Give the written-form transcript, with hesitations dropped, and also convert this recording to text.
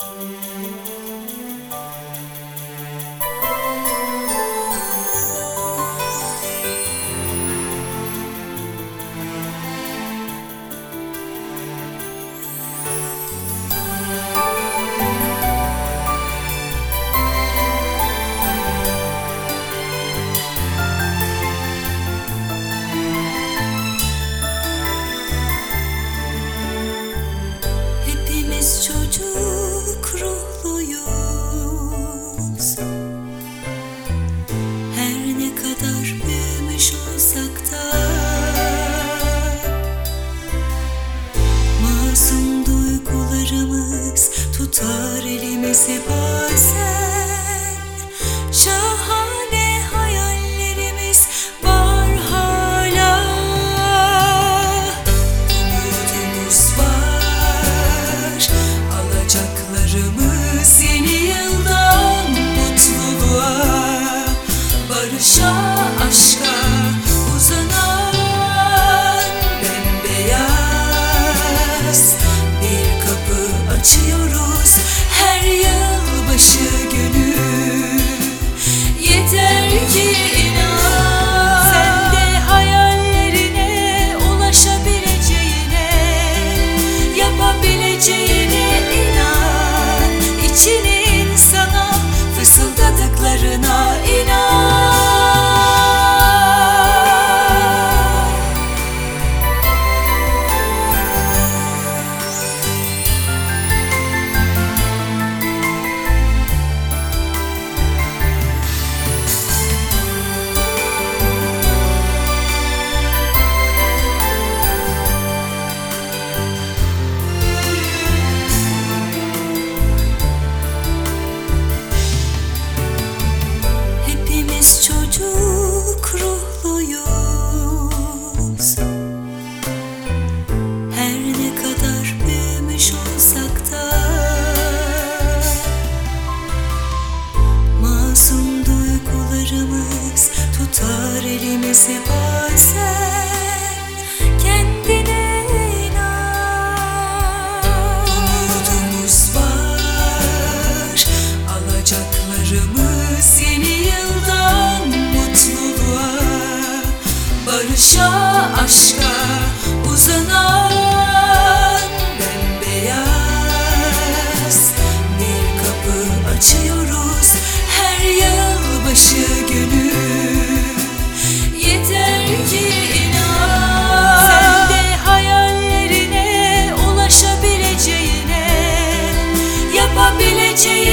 Hepimiz çocuk ruhluyuz. Her ne kadar büyümüş olsak da masum duygularımız tutar elimizi bazen. Şahane hayallerimiz var hala. Umudumuz var, alacaklarımız yeni yıldan mutluluğa, barışa, aşka uzanan bembeyaz bir kapı açıyoruz her yılbaşı günü. Yeter ki inan, sen de hayallerine ulaşabileceğine, yapabileceğine inan. İçinin sana fısıldadıklarına inan. Hepimiz çocuk ruhluyuz. Her ne kadar büyümüş olsak da masum duygularımız tutar elimizi bazen. Kendine inan. Umudumuz var, alacaklarımız yeni yıldan mutluluğa, barışa, aşka uzanan bembeyaz bir kapı açıyoruz her yılbaşı günü. Yeter ki inan, sen de hayallerine ulaşabileceğine, yapabileceğine